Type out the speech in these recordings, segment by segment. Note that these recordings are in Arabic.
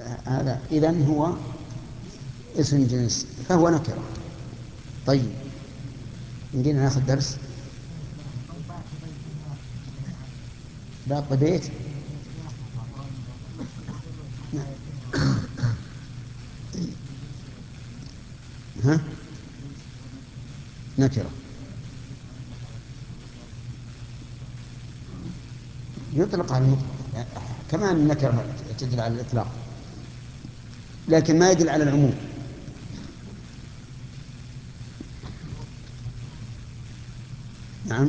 هذا إذن هو اسم جنس فهو نكرة. طيب نجينا ناخذ درس باقي بيت. ها نكرة يطلق على المطلق كمان النكرة تدل على الإطلاق لكن ما يدل على العموم. نعم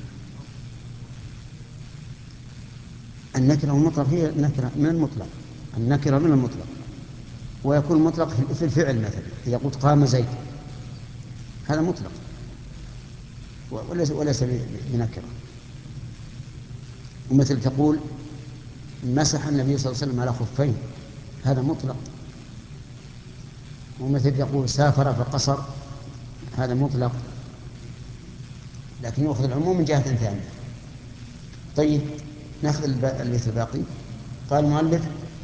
النكرة والمطلق هي النكرة من المطلق. النكرة من المطلق ويكون مطلق في الفعل مثلا إذا قلت قام زيد هذا مطلق وليس بنكرة. ومثل تقول مسح النبي صلى الله عليه وسلم على خفين هذا مطلق. ومثل يقول سافر فقصر هذا مطلق لكن يأخذ العموم من جهة ثانية. طيب نأخذ البيت الباقي. قال المؤلف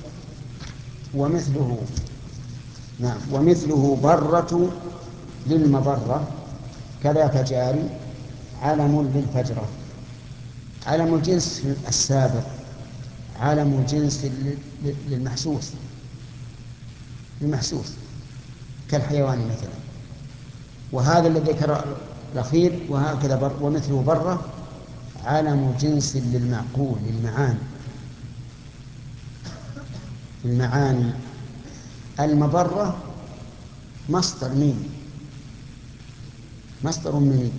ومثله نعم ومثله برة للمبرة كذا فجاري علم للفجرة. علم الجنس السابق علم الجنس للمحسوس كالحيوان مثلا. وهذا الذي ذكر الأخير وهكذا ومثله برة علم جنس للمعقول للمعاني. المبرة مصدر منين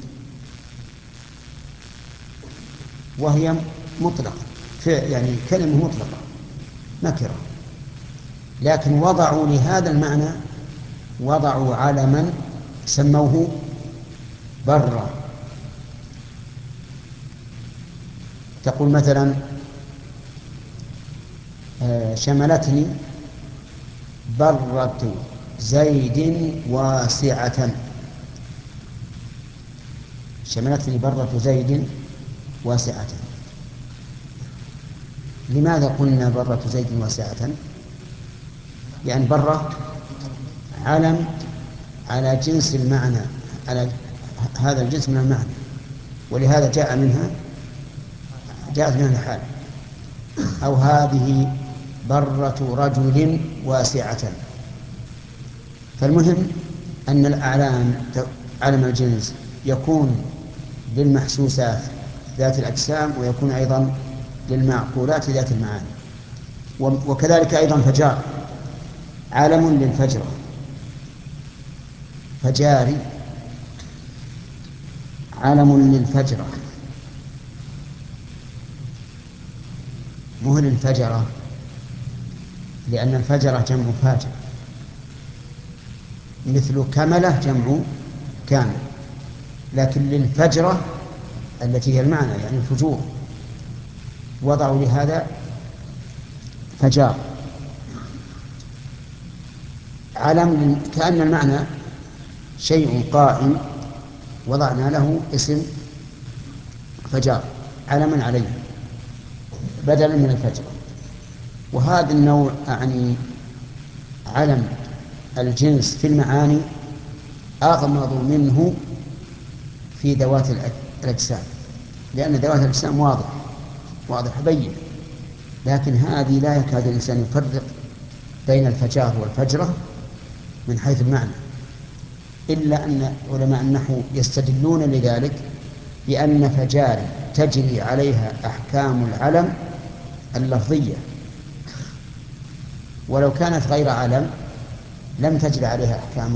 وهي مطلقة يعني كلمة مطلقة نكرة لكن وضعوا لهذا المعنى وضعوا علما سموه برة. تقول مثلا شملتني برة زيد واسعة. شملتني برة زيد واسعة. لماذا قلنا برة زيد واسعة؟ يعني برة علم على جنس المعنى على هذا الجنس من المعنى ولهذا جاءت منها الحال. أو هذه برة رجل واسعة. فالمهم أن الأعلام علم الجنس يكون للمحسوسات ذات الأجسام ويكون أيضا للمعقولات ذات المعاني. وكذلك أيضا فجار علم للفجرة فجاري علم للفجرة مهل الفجرة لأن الفجرة جمع فاجر مثل كملة جمع كامل لكن للفجرة التي هي المعنى يعني الفجور وضعوا لهذا فجار علم كأن المعنى شيء قائم وضعنا له اسم فجار علما عليه بدلا من الفجر. وهذا النوع أعني علم الجنس في المعاني أغمض منه في ذوات الأجسام لأن ذوات الأجسام واضح بين لكن هذه لا يكاد الإنسان يفرق بين الفجار والفجرة من حيث المعنى إلا أن علماء النحو يستدلون لذلك بأن فجار تجري عليها أحكام العلم اللفظية ولو كانت غير علم لم تجري عليها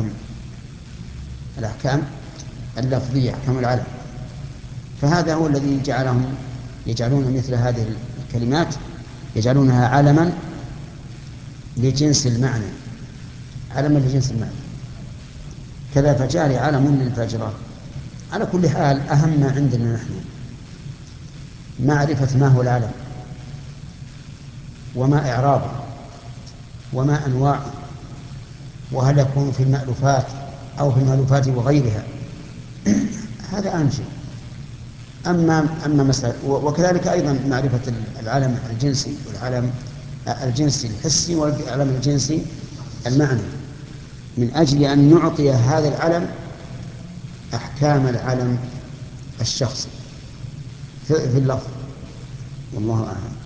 الأحكام اللفظية أحكام العلم. فهذا هو الذي جعلهم يجعلون مثل هذه الكلمات يجعلونها علما لجنس المعنى علما لجنس المعنى. كذا فجار علم للفجرة. على كل حال أهم ما عندنا نحن معرفة ما هو العلم وما إعرابه وما أنواعه وهل يكون في المألوفات أو في المألوفات وغيرها هذا أهم شيء. أما مسألة وكذلك أيضا معرفة العلم الجنسي والعلم الجنسي الحسي والعلم الجنسي المعنى، من أجل أن نعطي هذا العلم أحكام العلم الشخصي في اللفظ. والله أعلم.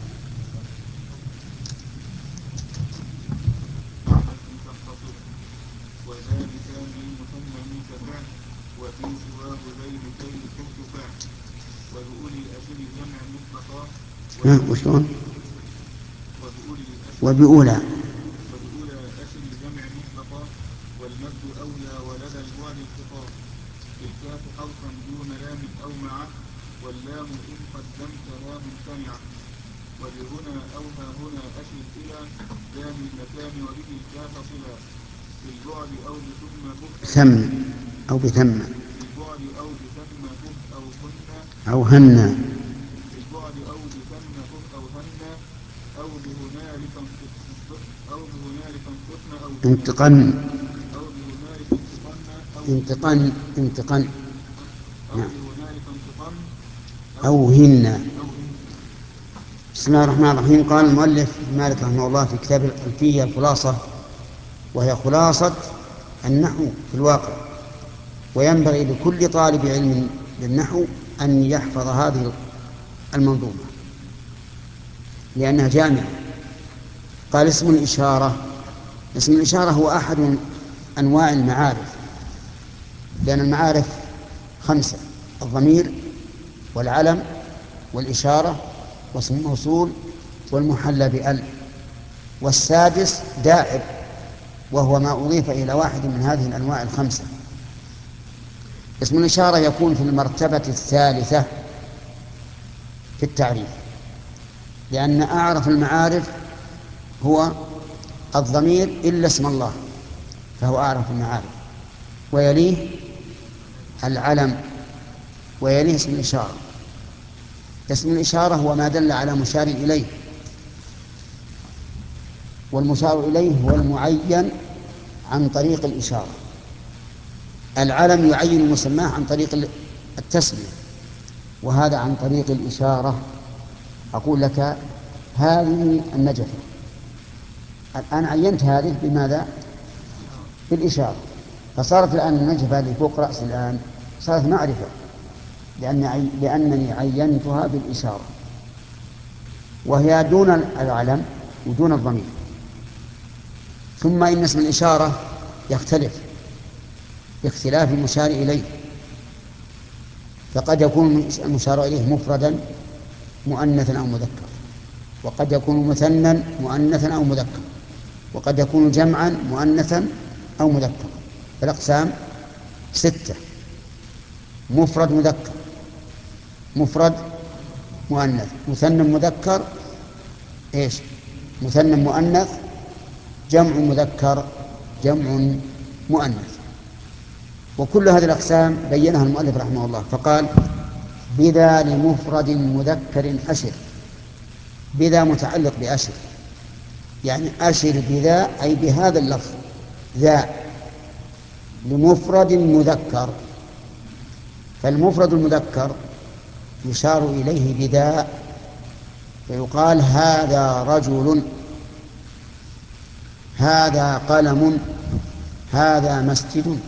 وذلك من مثنى كفعل وفي سواه ذيل كي ترتفع وبأولي الأشر الجمع مطلقا وشلون؟ وبأولي وبأولى الأشر الجمع مطلقا والمد أولى ولدى البعد انقطاع الكاف حرفا دون لام أو معه واللام إن قدمتها ممتنعة وبهنا أو ها هنا أشر إلى لام المكان وبه الكاف صلا في البعد أو بثم به ثم أو بثم في البعد أو بثم به أو هن أو هن في البعد أو بثم به أو هن أو بهنالك انقطن أو انتقن أو بهنالك انتقن انتقن أو نعم. بهنالك انتقن أو هن. أو هن. بسم الله الرحمن الرحيم. قال المؤلف مالك رحمه الله في كتاب الألفية الخلاصة، وهي خلاصة النحو في الواقع، وينبغي لكل طالب علم للنحو أن يحفظ هذه المنظومة لأنها جامعة. قال اسم الإشارة. اسم الإشارة هو أحد أنواع المعارف، لأن المعارف 5: الضمير والعلم والإشارة واسم الموصول والمحلى بأل، والسادس داعب، وهو ما أضيف إلى واحد من هذه الأنواع 5. اسم الإشارة يكون في المرتبة 3 في التعريف، لأن أعرف المعارف هو الضمير إلا اسم الله، فهو أعرف المعارف، ويليه العلم، ويليه اسم الإشارة. اسم الإشارة هو ما دل على مشار إليه، والمشار إليه هو المعين عن طريق الإشارة. العلم يعين مسماه عن طريق التسمية، وهذا عن طريق الإشارة. أقول لك هذه النجفة، الآن عينت هذه بماذا؟ بالإشارة، فصارت الآن النجفة اللي فوق رأسي الآن صارت معرفة، لأنني عينتها بالإشارة، وهي دون العلم ودون الضمير. ثم إن اسم الإشارة يختلف باختلاف المشار إليه، فقد يكون المشار إليه مفردا مؤنثا أو مذكر، وقد يكون مثنى مؤنثا أو مذكر، وقد يكون جمعا مؤنثا أو مذكر. فالأقسام 6: مفرد مذكر، مفرد مؤنث، مثنى مذكر، مثنى مؤنث، جمع مذكر، جمع مؤنث. وكل هذه الأقسام بينها المؤلف رحمه الله، فقال: بذا لمفرد مذكر أشر. بذا متعلق بأشر، يعني أشر بذا أي بهذا اللفظ ذا لمفرد مذكر. فالمفرد المذكر يشار إليه بذا، فيقال: هذا رجل، هذا قلم، هذا مسجد،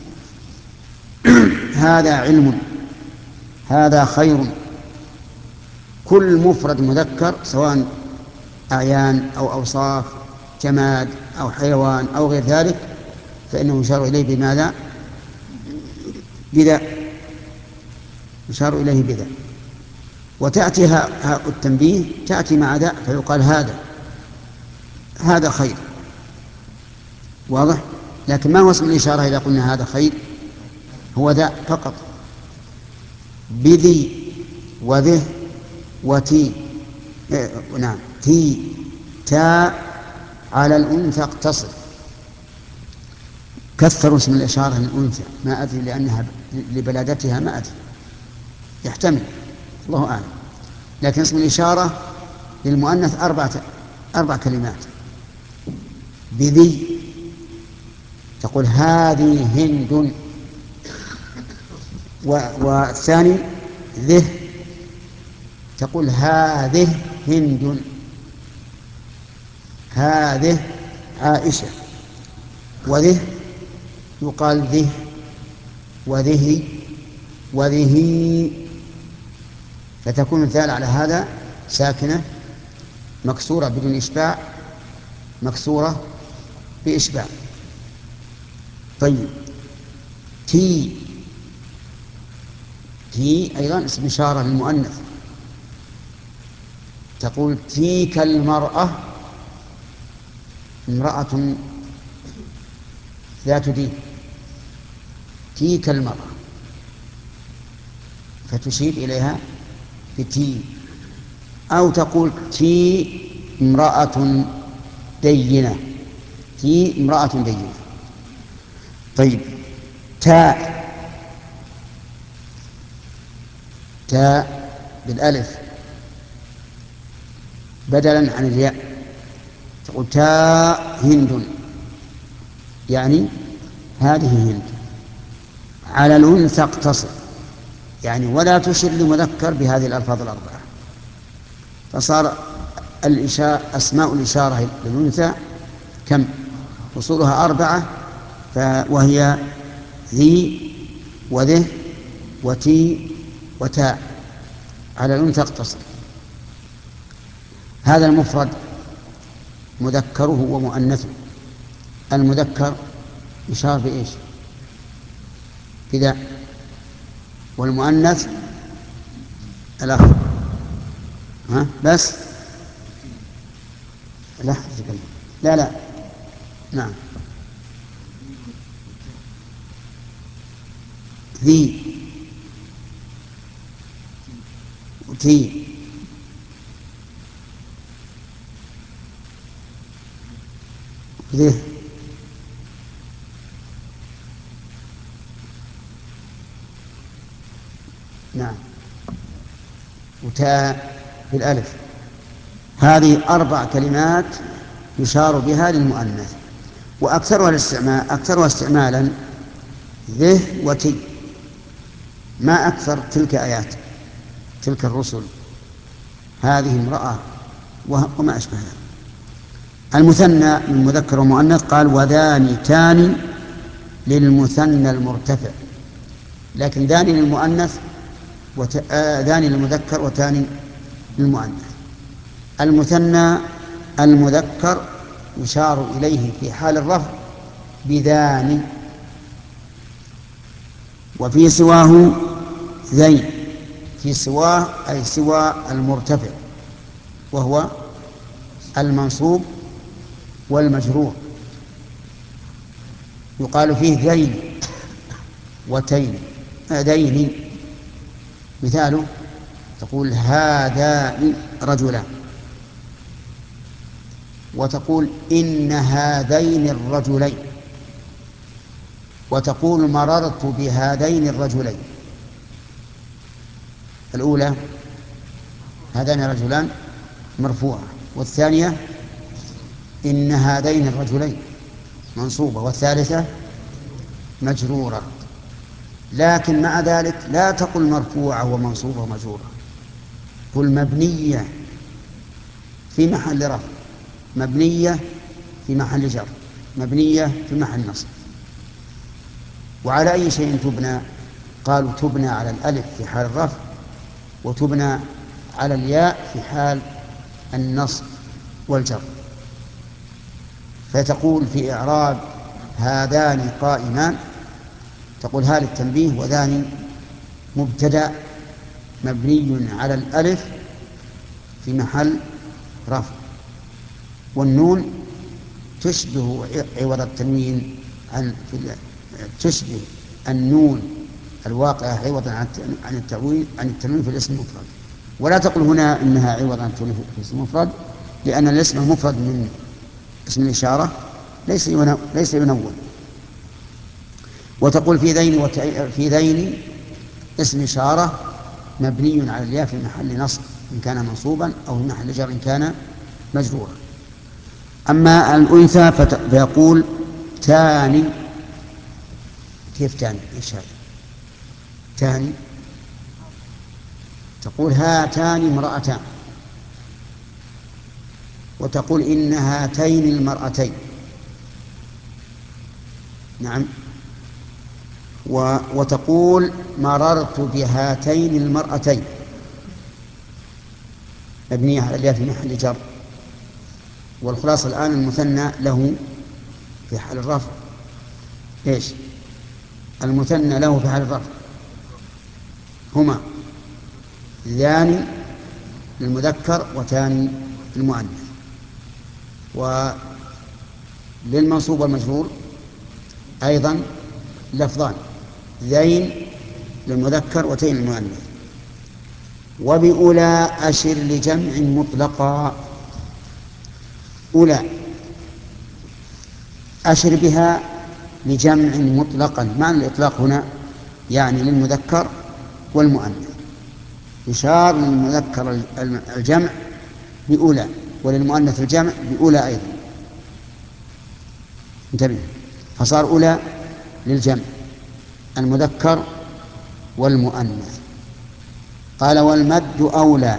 هذا علم، هذا خير. كل مفرد مذكر سواء أعيان أو أوصاف، جماد أو حيوان أو غير ذلك، فإنه يشار إليه بماذا؟ بذا، يشار إليه بذا. وتأتي هاء التنبيه تأتي مع ذا، فيقال هذا خير. واضح؟ لكن ما هو اسم الإشارة إذا قلنا هذا خير؟ هو ذا فقط. بذي وذه وتي، نعم، تي تاء على الأنثى اقتصر. كثروا اسم الإشارة للأنثى، ما أدري لأنها لبلادتها، ما أدري، يحتمل، الله أعلم. لكن اسم الإشارة للمؤنث 4 كلمات. بذي تقول هذه هند، والثاني ذه تقول هذه هند. هذه عائشة، وذه يقال ذه وذه وذه، فتكون الذال على هذا ساكنة مكسورة بدون إشباع، مكسورة بإشباع. طيب تي، تي أيضا اسم إشارة للمؤنث، تقول تيك المرأة امرأة ذات دين، تيك المرأة، فتشير إليها بتي. أو تقول تي امرأة دينة، تي امرأة دينة. طيب تاء، تاء بالألف بدلا عن الياء، تقول تاء هند، يعني هذه هند. على الأنثى اقتصر، يعني ولا تشر لمذكر بهذه الألفاظ الأربعة، فصار أسماء الإشارة للأنثى كم؟ أصولها 4، وهي ذي وذه وتي وتاء. على الأنثى اقتصر. هذا المفرد مذكره ومؤنثه. المذكر يشار بإيش؟ كذا، والمؤنث الآخر. ها بس لا لا لا نعم ذي وتي. ذي نعم وتاء بالألف. هذه 4 كلمات يشار بها للمؤنث، أكثرها استعمالا ذه وتي، ما أكثر تلك آيات تلك الرسل، هذه امرأة وما أشبهها. المثنى من مذكر ومؤنث قال وذان تان للمثنى المرتفع، لكن ذاني للمؤنث ذاني للمذكر وتاني للمؤنث. المثنى المذكر يشار إليه في حال الرفع بذاني، وفي سواه ذين، في سواه أي سوى المرتفع، وهو المنصوب والمجرور، يقال فيه ذين وتين دين. مثاله تقول هذان رجلان، وتقول إن هذين الرجلين، وتقول مررت بهذين الرجلين. الأولى هذان رجلان مرفوعة، والثانية إن هذين الرجلين منصوبة، والثالثة مجرورة. لكن مع ذلك لا تقل مرفوعة ومنصوبة ومجرورة، قل مبنية في محل رفع، مبنية في محل جر، مبنية في محل نصب. وعلى أي شيء تبنى؟ قالوا تبنى على الألف في حال الرفع، وتبنى على الياء في حال النصب والجر. فتقول في إعراب هذان قائمان، تقول هذا التنبيه وذاني مبتدأ مبني على الألف في محل رفع، والنون تشبه عوض التنوين تشبه النون الواقعة عوضا عن التنوين في الاسم المفرد. ولا تقل هنا إنها عوضا عن التنوين في الاسم المفرد، لأن الاسم المفرد من اسم الإشارة ليس ينون. وتقول في ذين اسم إشارة مبني على الياء في محل نصب إن كان منصوبا، أو في محل جر إن كان مجرورا. أما الأنثى فيقول تاني. كيف تاني؟ إيش هذا تاني؟ تقول هاتان امرأتان، وتقول إن هاتين المرأتين. نعم. وتقول مررت بهاتين المرأتين، مبنية على الياء في محل جر. والخلاصة الآن المثنى له في حال الرفع إيش؟ المثنى له في حال الرفع هما ذان للمذكر وتاني للمؤنث. وللمنصوب والمجرور أيضا لفظان، ذين للمذكر وتين للمؤنث. وبأولى أشر لجمع مطلقا. أولى أشر بها لجمع مطلقا. معنى الإطلاق هنا يعني للمذكر والمؤنث، يشار للمذكر الجمع بأولى وللمؤنث الجمع بأولى أيضا. انتبه، فصار أولى للجمع المذكر والمؤنث. قال والمد أولى.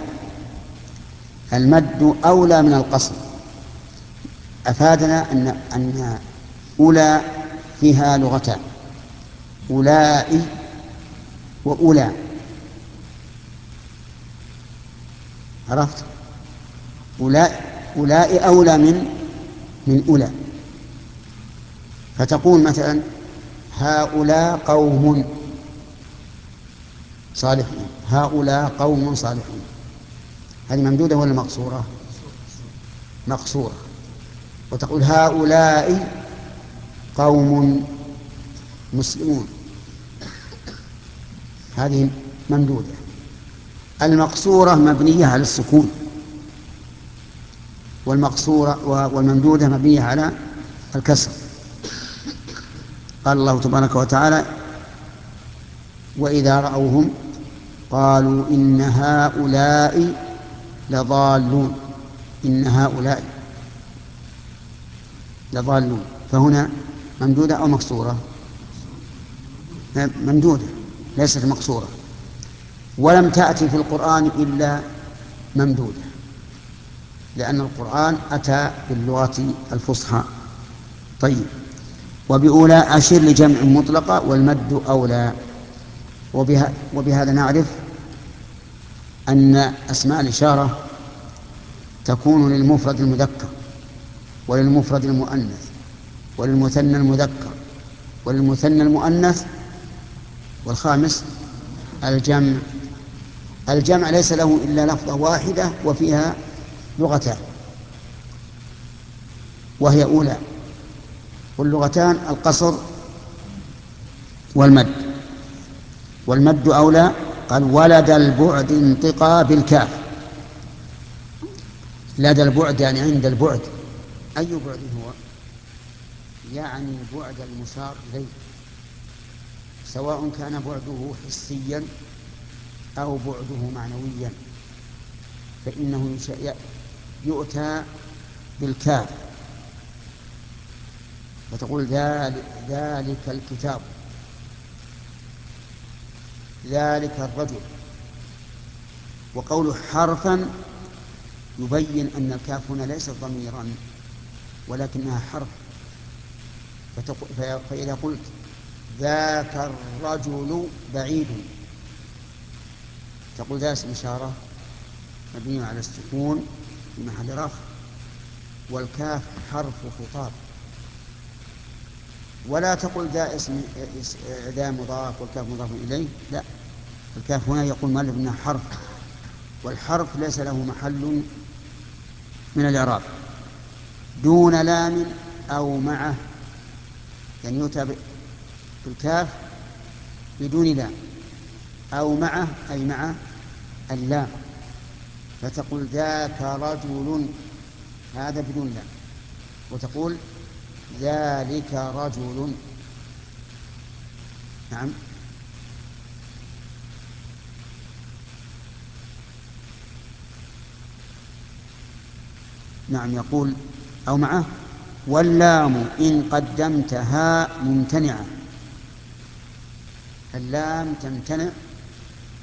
المد أولى من القصر. أفادنا أن أولى فيها لغتان، أولئي وأولى. عرفت؟ أولئي أولى من أولى. فتقول مثلا هؤلاء قوم صالحون، هؤلاء قوم صالحون. هذه ممدودة ولا مقصورة؟ مقصورة. وتقول هؤلاء قوم مسلمون، هذه ممدودة. المقصورة مبنية على السكون، والمقصورة والممدودة مبنية على الكسر. قال الله تبارك وتعالى وإذا رأوهم قالوا إن هؤلاء لضالون، إن هؤلاء لضالون. فهنا ممدودة أو مقصورة؟ ممدودة ليست مقصورة. ولم تأتي في القرآن إلا ممدودة، لأن القرآن أتى باللغة الفصحى. طيب، وبأولى أشر لجمع مطلقة والمد أولى. وبهذا نعرف أن أسماء الإشارة تكون للمفرد المذكر وللمفرد المؤنث وللمثنى المذكر وللمثنى المؤنث، والخامس الجمع. الجمع ليس له إلا لفظة واحدة وفيها لغتان، وهي أولى، واللغتان القصر والمد. والمد أولى. قال ولد البعد انطقا بالكاف. لدى البعد يعني عند البعد. أي بعد هو؟ يعني البعد المشار إليه، سواء كان بعده حسيا أو بعده معنويا، فإنه يؤتى بالكاف وتقول ذلك الكتاب، ذلك الرجل. وقوله حرفا يبين أن الكاف هنا ليست ضميرا ولكنها حرف. فإذا قلت ذاك الرجل بعيد، تقول ذا اسم إشارة مبني على السكون في محل رفع، والكاف حرف خطاب. ولا تقل ذا اسم ذا مضاف والكاف مضاف إليه، لا، الكاف هنا يقول مؤلف انها حرف، والحرف ليس له محل من الإعراب. دون لام أو معه، يعني يؤتى بالكاف بدون لام، أو معه أي مع اللام، فتقول ذاك رجل، هذا بدون لام، وتقول ذلك رجل. نعم. نعم، يقول أو معه واللام إن قدمتها ممتنعة. اللام تمتنع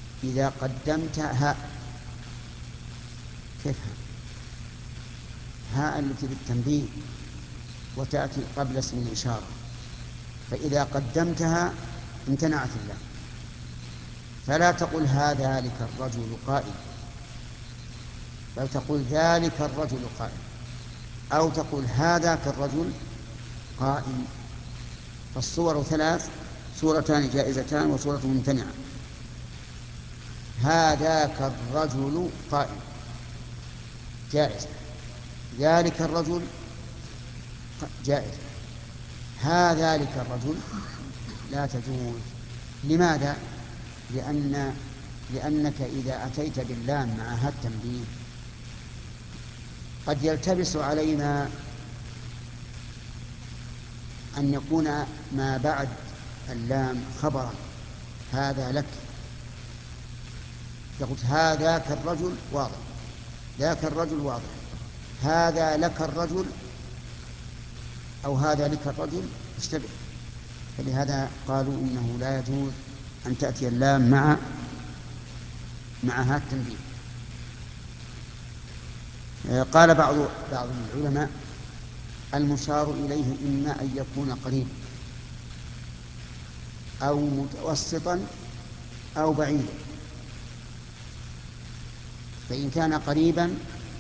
إذا قدمتها. كيف؟ هاء التي بالتنبيه وتأتي قبل اسم الإشارة، فإذا قدمتها امتنعت اللام. فلا تقل ذلك الرجل قائم، بل تقول ذلك الرجل قائم، أو تقول هذاك الرجل قائم. فالصور ثلاث: صورتان جائزتان وصورة ممتنعة. هذاك الرجل قائم جائز، ذلك الرجل جائز، هذلك الرجل لا تجوز. لماذا؟ لأنك إذا أتيت باللام مع هذا التنبيه قد يلتبس علينا أن يكون ما بعد اللام خبرا: هذا لك. تقول هذاك الرجل واضح، ذاك الرجل واضح، هذا لك الرجل أو هذا لك الرجل اشتبه. فلهذا قالوا إنه لا يجوز أن تأتي اللام مع هذا التنبيه. قال بعض العلماء: المشار إليه إما أن يكون قريبا أو متوسطا أو بعيدا. فإن كان قريبا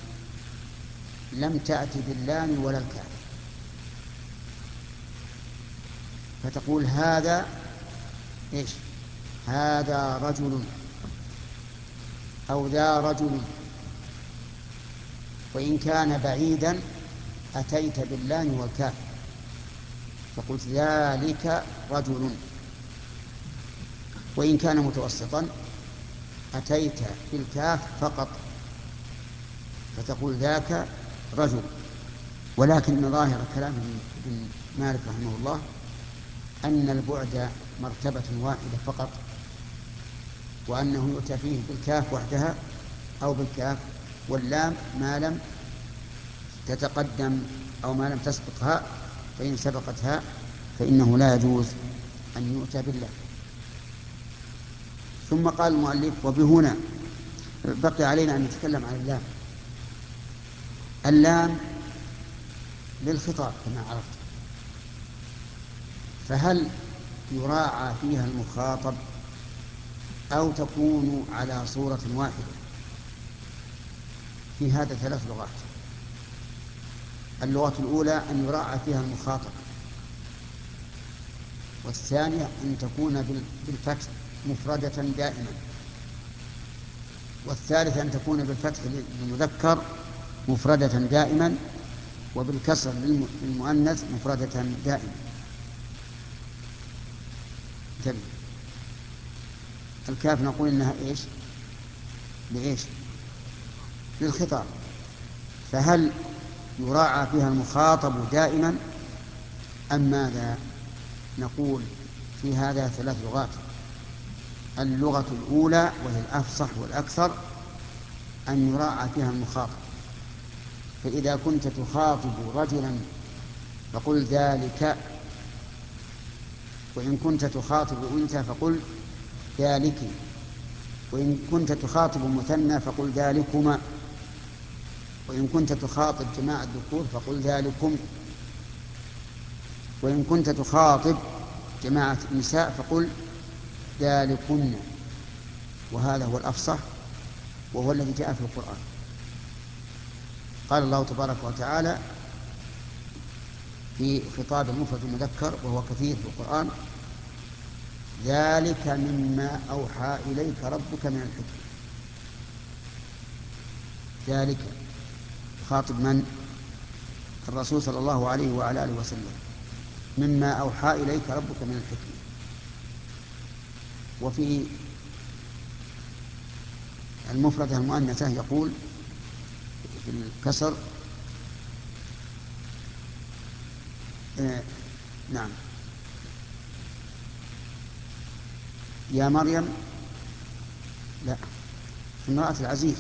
لم تأتي باللام ولا الكاف، فتقول هذا إيش؟ هذا رجل أو ذا رجل. وإن كان بعيدا أتيت باللام والكاف، فقلت ذلك رجل. وإن كان متوسطا أتيت بالكاف فقط، فتقول ذاك رجل. ولكن ظاهر كلام ابن مالك رحمه الله أن البعد مرتبة واحدة فقط، وأنه يؤتى فيه بالكاف وحدها أو بالكاف واللام ما لم تتقدم أو ما لم تسبق هاء، فإن سبقت هاء فإنه لا يجوز أن يؤتى بالله. ثم قال المؤلف: وبهنا بقي علينا أن نتكلم عن اللام. اللام للخطاب كما عرفت، فهل يراعى فيها المخاطب أو تكون على صورة واحدة؟ في هذا ثلاث لغات. اللغة الأولى أن يراعى فيها المخاطب، والثانية أن تكون بالفتح مفردة دائما، والثالثة أن تكون بالفتح للمذكر مفردة دائما، وبالكسر للمؤنث مفردة دائما. انتبه، الكاف نقول إنها إيش؟ لإيش؟ للخطاب. فهل يراعى فيها المخاطب دائما أم ماذا؟ نقول في هذا ثلاث لغات. اللغة الأولى وهي الأفصح والأكثر أن يراعى فيها المخاطب، فإذا كنت تخاطب رجلا فقل ذلك، وإن كنت تخاطب أنثى فقل ذلك، وإن كنت تخاطب مثنى فقل ذلكما، وإن كنت تخاطب جماعة الذكور فقل ذلكم، وإن كنت تخاطب جماعة النساء فقل ذلكن. وهذا هو الأفصح وهو الذي جاء في القرآن. قال الله تبارك وتعالى في خطاب المفرد المذكر وهو كثير في القرآن: ذلك مما أوحى إليك ربك من الحكمة. ذلك خاطب من؟ الرسول صلى الله عليه وعلى آله وسلم. مما أوحى إليك ربك من الحكمة. وفي المفردة المؤنثة يقول بالكسر نعم يا مريم، لا، امرأة العزيز.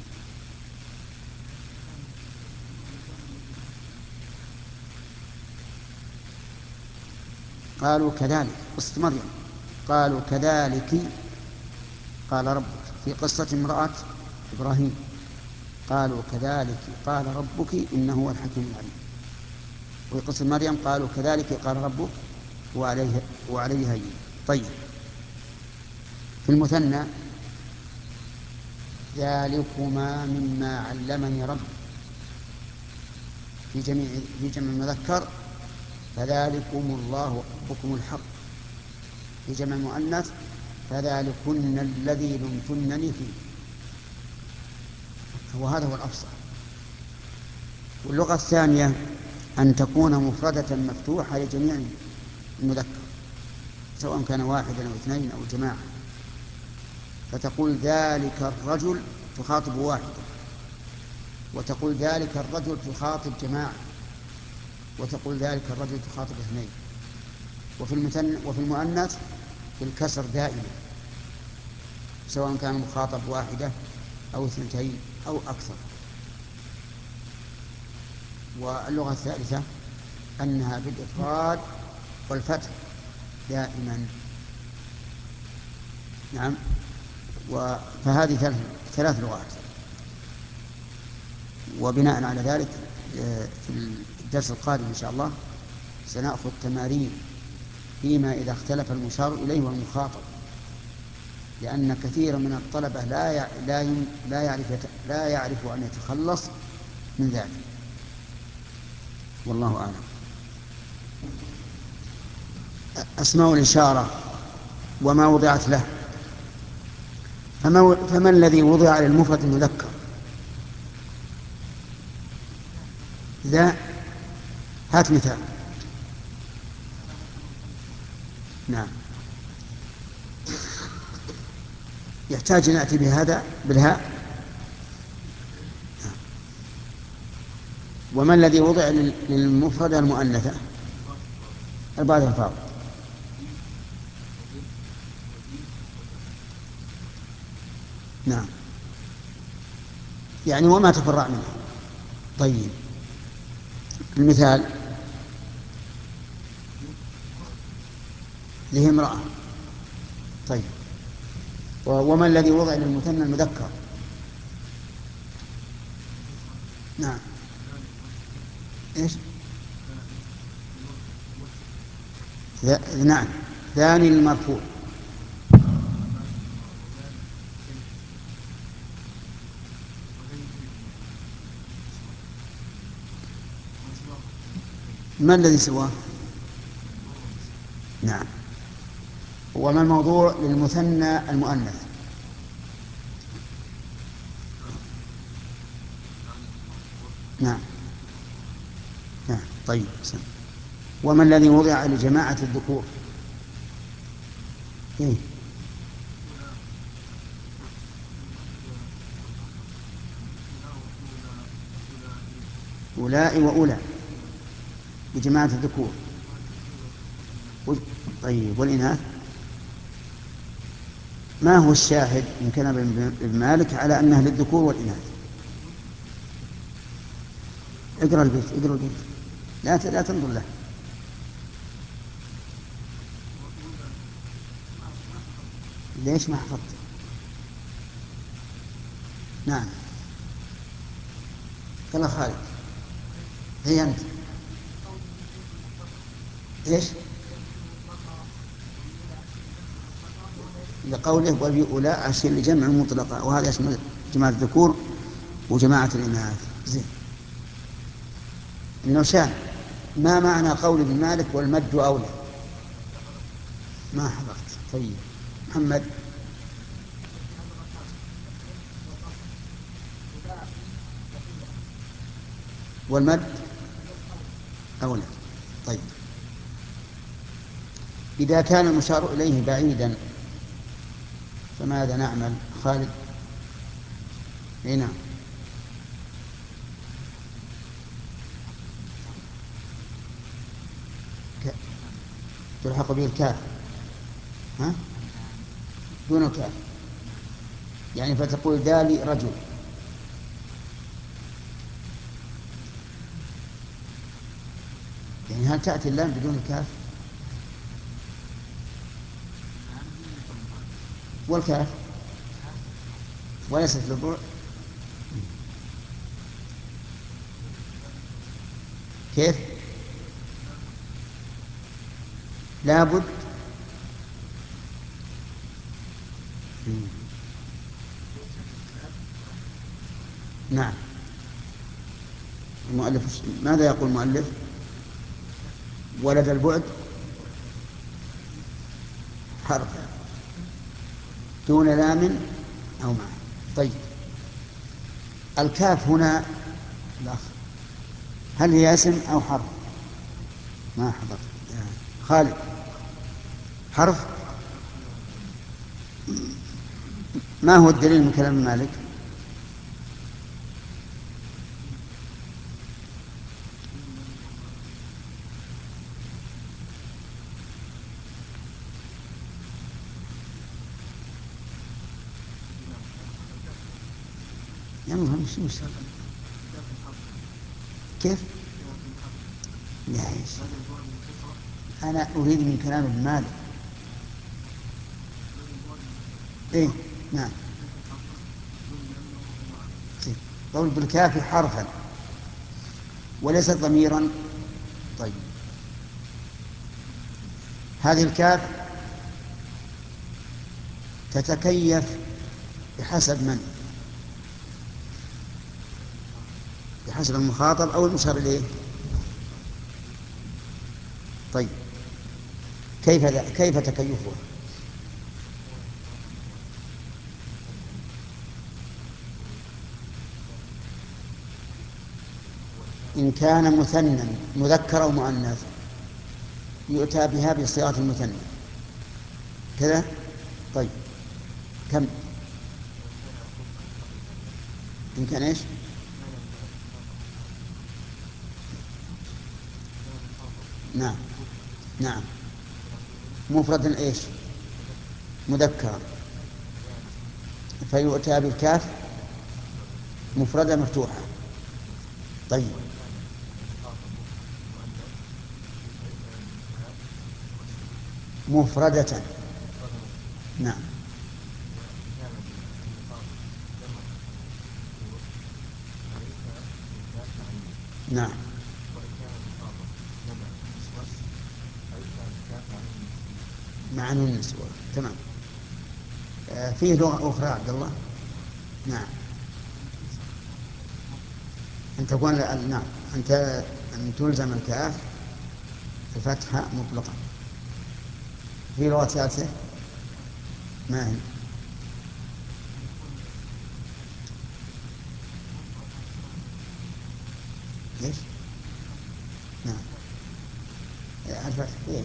قالوا كذلك قصة مريم، قالوا كذلك قال ربك في قصة امرأة إبراهيم. قالوا كذلك قال ربك إنه هو الحكيم العليم. وفي قصة مريم قالوا كذلك قال ربك وعليه هين. طيب، في المثنى ذلكما مما علمني ربي في جمع المذكر فذلكم الله ربكم الحق، في جمع المؤنث فذلكن الذي لمتنني فيه. وهذا هو الأفصح. واللغة الثانية أن تكون مفردة مفتوحة لجميع المذكر سواء كان واحدا أو اثنين أو جماعة، فتقول ذلك الرجل تخاطب واحدا، وتقول ذلك الرجل تخاطب جماعة، وتقول ذلك الرجل تخاطب اثنين. وفي المؤنث بالكسر دائما سواء كان مخاطب واحدة أو اثنتين أو أكثر. واللغة الثالثة أنها بالإفراد والفتح دائما. نعم. فهذه ثلاث لغات. وبناء على ذلك في الدرس القادم إن شاء الله سنأخذ تمارين فيما إذا اختلف المشار إليه والمخاطب، لأن كثيرا من الطلبة لا يعرف أن يتخلص من ذلك، والله أعلم. أسماء الإشارة وما وضعت له. فما الذي وضع للمفرد المذكر؟ ذا. هات مثال. نعم، يحتاج نأتي بهذا بالهاء. وما الذي وضع للمفرد المؤنثة؟ أربعة ألفاظ. نعم، يعني وما تفرع منه. طيب، المثال له امرأة. طيب، وما الذي وضع للمثنى المذكر؟ نعم. ايش؟ نعم، ثاني المرفوع. ما الذي سواه؟ نعم. وما الموضوع للمثنى المؤنث؟ نعم. نعم. طيب، سم. وما الذي وضع لجماعة الذكور؟ إيه؟ أولاء وأولى لجماعة الذكور. طيب، والإناث ما هو الشاهد إن كان ابن مالك على أنها للذكور والإناث؟ اقرأ البيت لا تنظر له. ليش ما حفظت؟ نعم. يلا خالد، هي أنت. إيش؟ لقوله وبأولاء عشان لجمع مطلقة، وهذا يشمل جماعة الذكور وجماعة الإناث. زين. النوشان، ما معنى قول ابن مالك والمد أولى؟ ما حضرت. طيب، محمد. والمد أولى. طيب، إذا كان المشار إليه بعيدا فماذا نعمل؟ خالد. نعم. تلحق به الكاف. ها؟ دون الكاف، يعني فتقول ذالي رجل. يعني هل تأتي اللام بدون الكاف والكاف وليست للضوء؟ كيف؟ لابد. نعم. المؤلف ماذا يقول المؤلف؟ ولد البعد حرف دون لام أو مع. طيب، الكاف هنا الأخ هل هي اسم أو حرف؟ ما حضرت خالد. حرف. ما هو الدليل من كلام مالك؟ يا مهم شو كيف؟ لا يا شيخ، أنا أريد من كلام ابن مالك. إيه نعم. قول بالكاف حرفا وليس ضميرا. طيب، هذه الكاف تتكيف بحسب من؟ بحسب المخاطب أو المشار إليه. طيب، كيف تكيفها؟ إن كان مثنى مذكر أو مؤنث يؤتى بها بصيغة المثنى كذا. طيب، كم؟ إن كان إيش؟ نعم نعم. مفردا إيش؟ مذكرا، فيؤتى بالكاف مفردة مفتوحة. طيب، مفردة. نعم نعم. مع نون النسوة. تمام. فيه لغة أخرى عبد الله. نعم. أن تكون نعم أن تلزم الكاف الفتحة مطلقا. في لغة ثالثة ما هي؟ إيش؟ نعم. الفتح إيه؟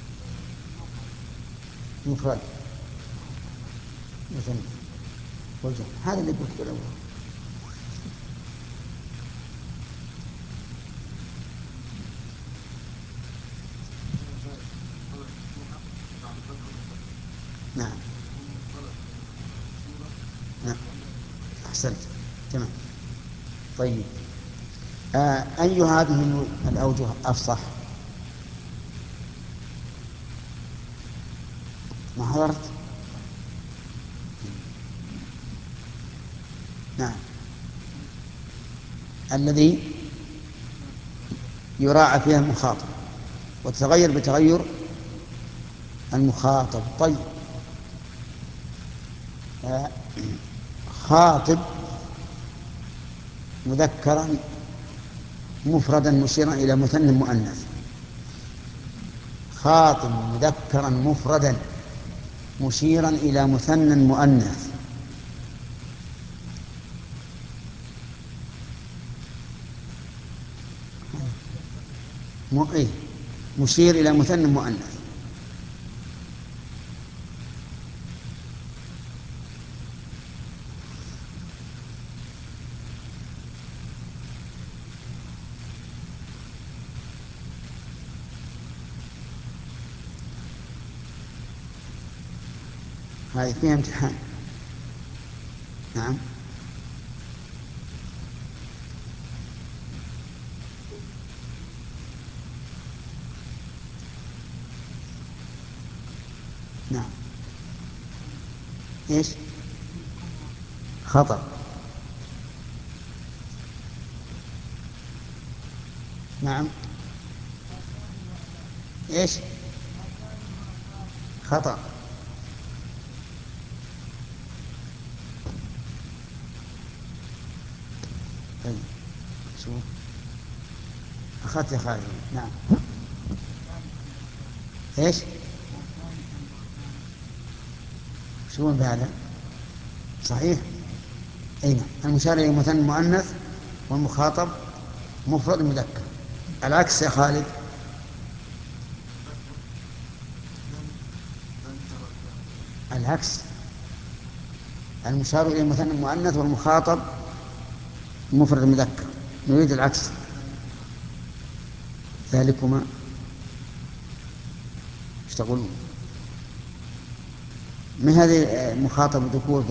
مفرد مثنى والجمع. هذا اللي قلت الأول. نعم نعم. أحسنت. تمام. طيب، أي هذه الأوجه أفصح؟ ما حضرت. نعم. الذي يراعى فيها المخاطب وتتغير بتغير المخاطب. طيب، آه، خاطب مذكرا مفردا مشيرا إلى مثنى مؤنث. خاطب مذكرا مفردا مشيرا إلى مثنى مؤنث. إيه؟ مشير إلى مثنى مؤنث. هذه فيها امتحان. نعم نعم. إيش؟ خطأ. نعم. إيش؟ خطأ. طيب شو أخذت يا خالد؟ نعم. إيش؟ شو بهذا؟ صحيح. أين المشار إليه مثنى مؤنث والمخاطب مفرد مذكر. العكس يا خالد. العكس، المشار إليه مثنى مؤنث والمخاطب مفرد مذكر. نريد العكس. ذلكما ايش تقولون؟ من هذه مخاطب ذكور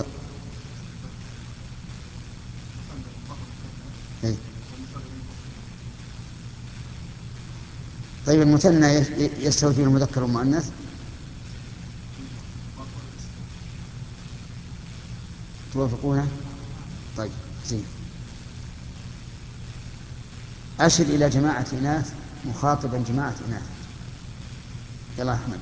إيه؟ طيب المثنى يستوي فيه المذكر والمؤنث. توافقونه؟ طيب زين. أشر إلى جماعة إناث مخاطبا جماعة إناث. يلا أحمد.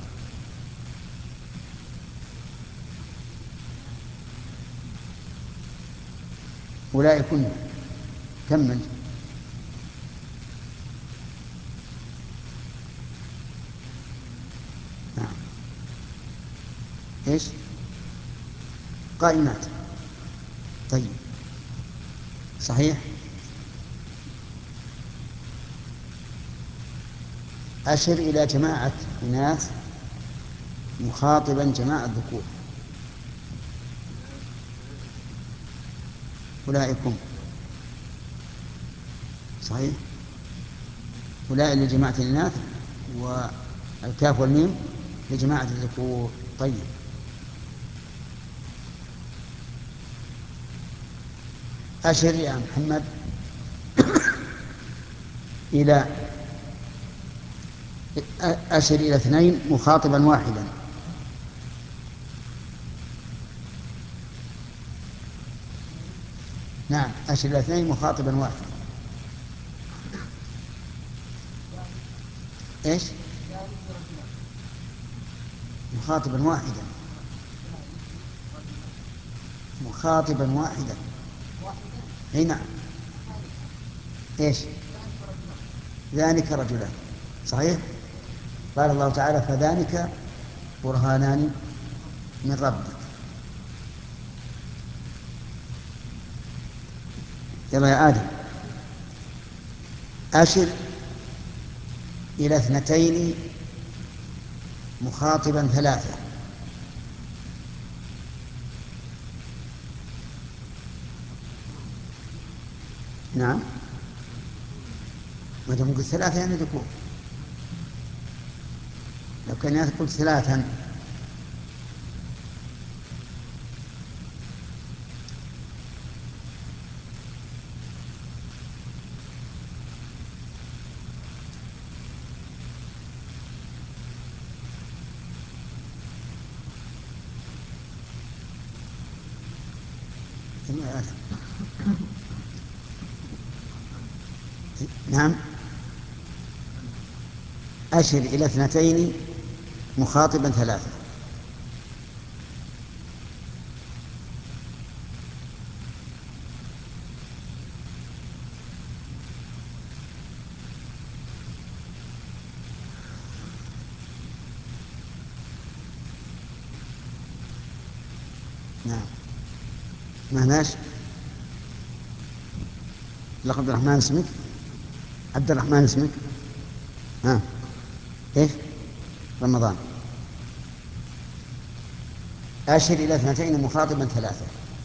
أولئكن. كمل. نعم. إيش؟ قائمات. طيب صحيح. أشر إلى جماعة إناث مخاطبا جماعة ذكور. أولئكم. صحيح. أولئك لجماعة الإناث والكاف والميم لجماعة الذكور. طيب أشر يا محمد إلى أشر إلى اثنين مخاطبا واحدا. نعم أشر إلى اثنين مخاطبا واحدا. إيش؟ مخاطبا واحدا. مخاطبا واحدا. أي نعم. إيش؟ ذلك رجلان. صحيح. قال الله تعالى فذلك برهانان من ربك. يلا يا آدم. أشر إلى اثنتين مخاطبا ثلاثة. نعم. ما دام قلت ثلاثة يعني ذكور. لو كان قلت ثلاثا. نعم. أشر إلى اثنتين مخاطبا ثلاثة. نعم. معناش لقب عبد الرحمن اسمك. عبد الرحمن اسمك. ها. إيش؟ رمضان. أشر إلى اثنتين مخاطبا ثلاثة.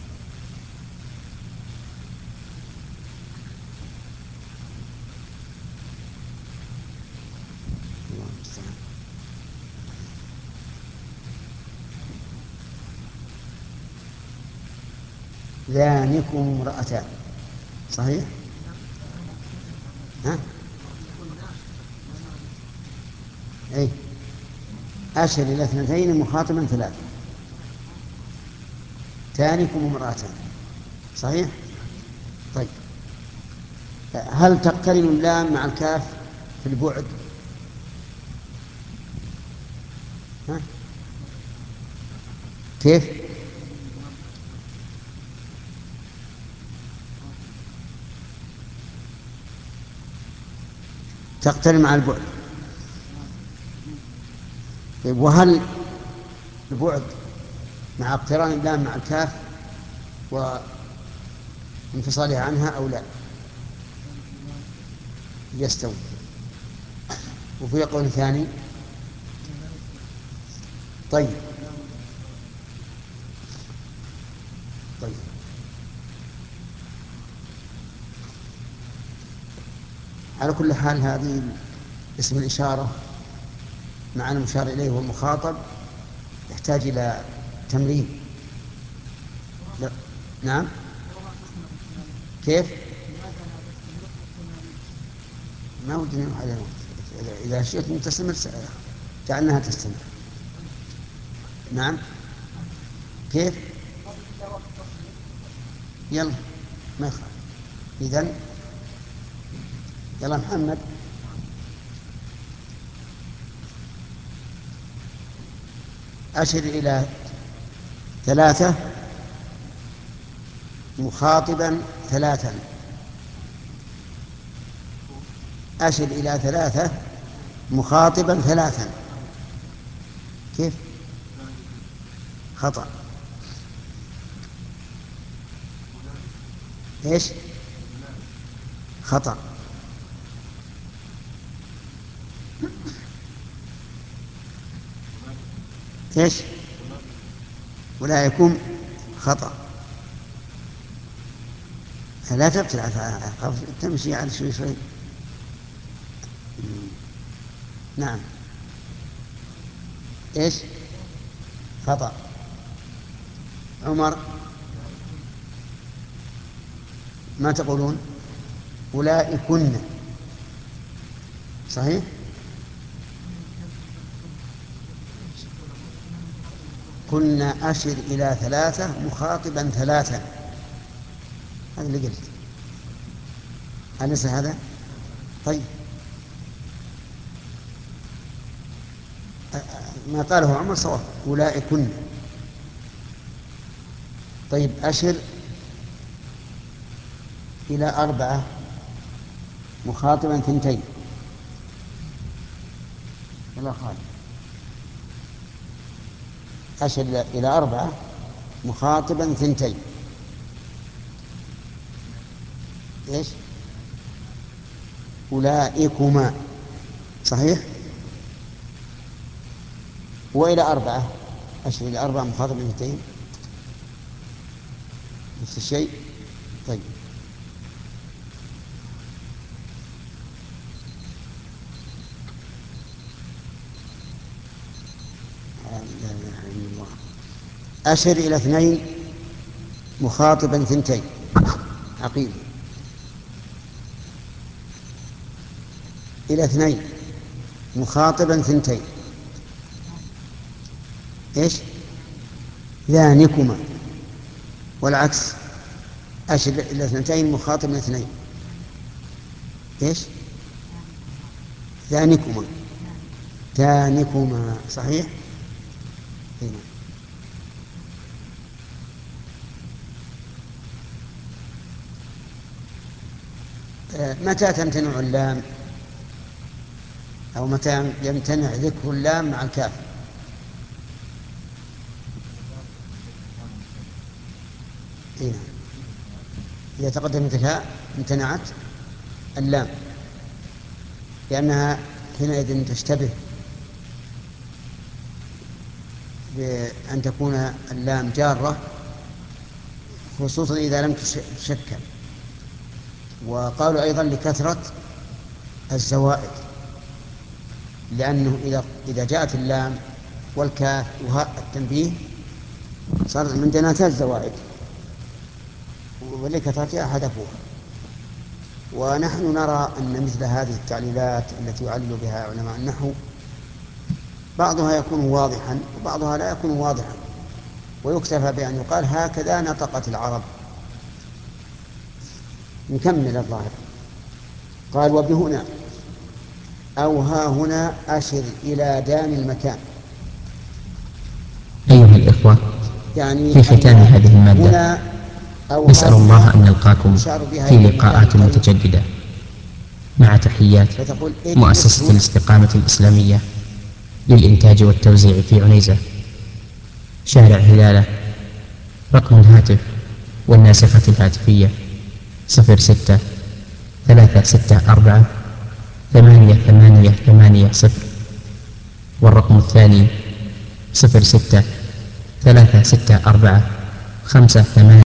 الله المستعان. ذانكم امرأتان. صحيح. ها. أي أشر إلى اثنتين مخاطبا ثلاثة. ثانيكم امرأتان. صحيح. طيب هل تقترن اللام مع الكاف في البعد؟ ها؟ كيف؟ تقترن مع البعد. طيب وهل البعد مع اقتران اللام مع الكاف وانفصالها عنها أو لا؟ يستوي. وفي قول ثاني. طيب طيب على كل حال هذه اسم الإشارة مع المشار إليه والمخاطب يحتاج إلى تمرين. لا. نعم. كيف؟ ما ودنا نروح على الوقت. إذا شئت أن تستمر جعلناها تستمر. نعم. كيف؟ يلا ما يخالف. إذن يلا محمد. أشر إلى 3 مخاطبا 3. أشر إلى 3 مخاطبا 3. كيف؟ خطأ. إيش؟ خطأ. إيش؟ ولا يكون خطأ. لا تبتلع، تمشي على شوي شوي. نعم. إيش؟ خطأ. عمر ما تقولون؟ أولئكن صحيح؟ كنا أشر إلى 3 مخاطبا 3. هذا اللي قلت. أليس هذا؟ طيب ما قاله عمر صواب. أولئكن. طيب أشر إلى 4 مخاطبا 2. يلا خالد. أشر إلى 4 مخاطبا 2. إيش؟ أولئكما صحيح. وإلى 4 أشر إلى 4 مخاطبا 2 نفس الشيء. طيب لا إله إلا الله. أشر إلى 2 مخاطبا 2. عقيل. إلى 2 مخاطبا 2. إيش؟ ذانكما. والعكس أشر إلى 2 مخاطبا 2. إيش؟ ذانكما. ذانكما صحيح. هنا. متى تمتنع اللام أو متى يمتنع ذكر اللام مع الكاف؟ هنا. إذا تقدمت الهاء امتنعت اللام لأنها حينئذ تشتبه بأن تكون اللام جارة خصوصا إذا لم تشكل. وقالوا أيضا لكثرة الزوائد لأنه إذا جاءت اللام والكاف وهاء التنبيه صارت من جناتها الزوائد ولكثرتها حذفوها. ونحن نرى أن مثل هذه التعليلات التي يعلل بها علماء النحو بعضها يكون واضحا وبعضها لا يكون واضحا ويكتفى بأن يقال هكذا نطقت العرب. نكمل الظاهر. قال وبهنا أو ها هنا أشر إلى دام المكان. أيها الإخوة، يعني في ختام هذه المادة هنا أو نسأل ها الله هنا أن نلقاكم يشار بها في إلى المكان لقاءات القريب، متجددة، مع تحيات فتقول اجلس مؤسسة هنا. الاستقامة الإسلامية للإنتاج والتوزيع في عنيزة، شارع هلالة. رقم الهاتف والناسخة الهاتفية 06-364-8880، والرقم الثاني 06-364-58